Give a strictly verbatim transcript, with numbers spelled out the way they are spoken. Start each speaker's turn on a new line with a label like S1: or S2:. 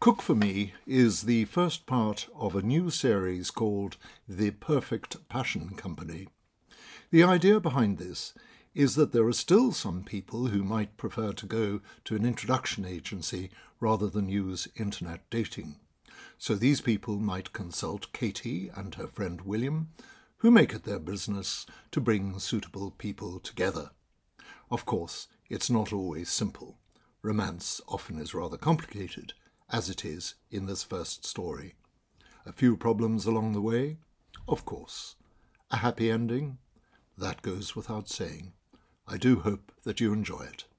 S1: Cook for Me is the first part of a new series called The Perfect Passion Company. The idea behind this is that there are still some people who might prefer to go to an introduction agency rather than use internet dating. So these people might consult Katie and her friend William, who make it their business to bring suitable people together. Of course, it's not always simple. Romance often is rather complicated, as it is in this first story. A few problems along the way, of course. A happy ending? That goes without saying. I do hope that you enjoy it.